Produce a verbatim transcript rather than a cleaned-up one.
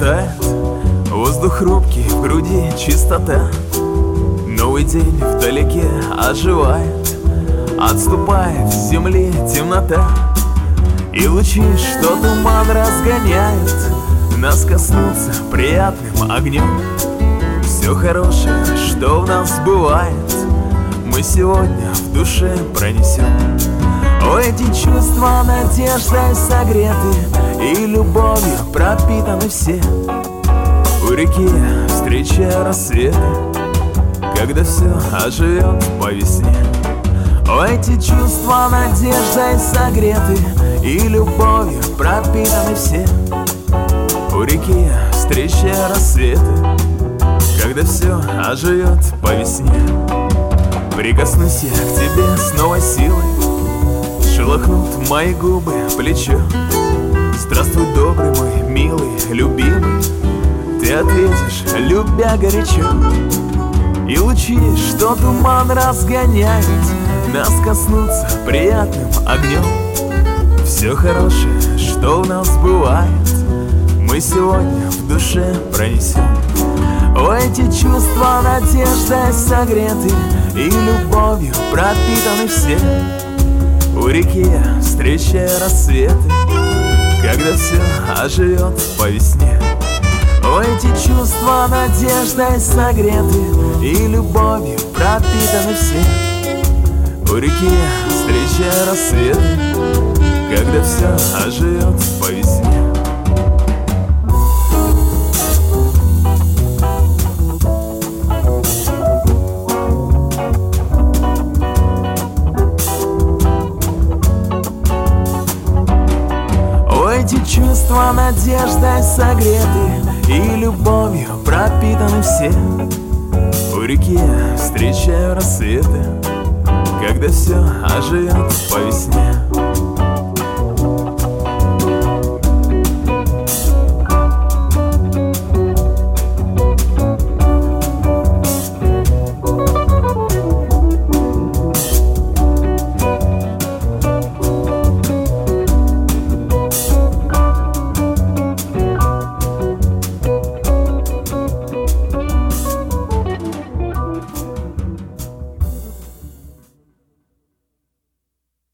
тает, воздух хрупкий, в груди чистота. Новый день вдалеке оживает, отступает с земли темнота. И лучи, что туман разгоняют, нас коснутся приятным огнем. Все хорошее, что в нас бывает, мы сегодня в душе пронесем. О, эти чувства надеждой согреты и любовью пропитаны все. У реки встречая рассветы, когда все оживет по весне. О, эти чувства надеждой согреты и любовью пропитаны все. У реки встречая рассветы, когда все оживет по весне. Прикоснусь я к тебе с новой силой, шелохнут мои губы плечо. Здравствуй, добрый мой, милый, любимый, ты ответишь, любя горячо. И лучи, что туман разгоняют, нас коснутся приятным огнем. Все хорошее, что в нас бывает, мы сегодня в душе пронесем. О, эти чувства надеждой согреты и любовью пропитаны все. У реки встречая рассветы, когда все оживет по весне. О, эти чувства надеждой согреты и любовью пропитаны все. У реки встречая рассветы, когда все оживет по весне. Эти чувства надеждой согреты и любовью пропитаны все. У реки встречаю рассветы, когда все оживет по весне.